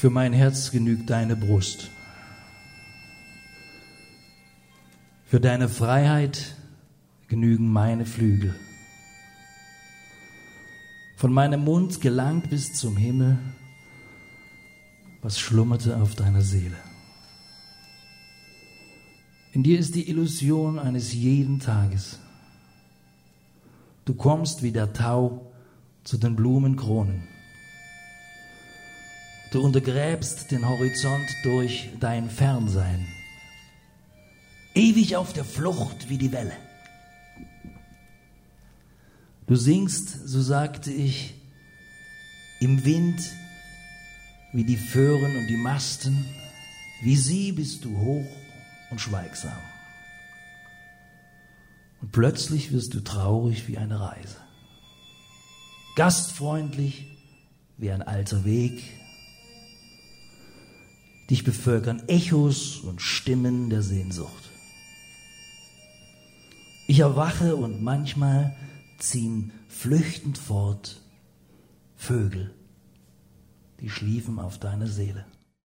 Für mein Herz genügt deine Brust. Für deine Freiheit genügen meine Flügel. Von meinem Mund gelangt bis zum Himmel, was schlummerte auf deiner Seele. In dir ist die Illusion eines jeden Tages. Du kommst wie der Tau zu den Blumenkronen. Du untergräbst den Horizont durch dein Fernsein. Ewig auf der Flucht wie die Welle. Du singst, so sagte ich, im Wind wie die Föhren und die Masten, wie sie bist du hoch und schweigsam. Und plötzlich wirst du traurig wie eine Reise, gastfreundlich wie ein alter Weg. Dich bevölkern Echos und Stimmen der Sehnsucht. Ich erwache und manchmal ziehen flüchtend fort Vögel, die schliefen auf deiner Seele.